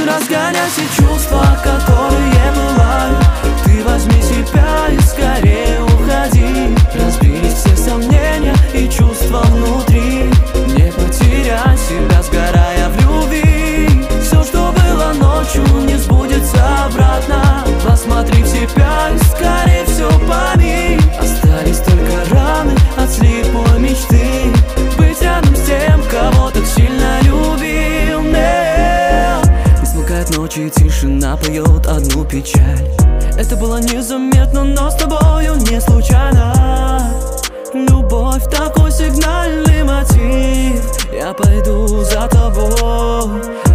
разгонять все чувства, которые бывают. Ты возьми себя и скорее уходи. Разбились все сомнения и чувства внутри. Не потеряй себя, сгорая в любви. Все, что было ночью, не сбудется обратно. Посмотри в себя и скорее все пойми. Остались только раны от слепой мечты. Быть рядом с тем, кого так сильно любил. Не смолкает ночи, и тишина поет одну печаль. Это было незаметно, но с тобою не случайно. Любовь такой сигнальный мотив. Я пойду за тобой.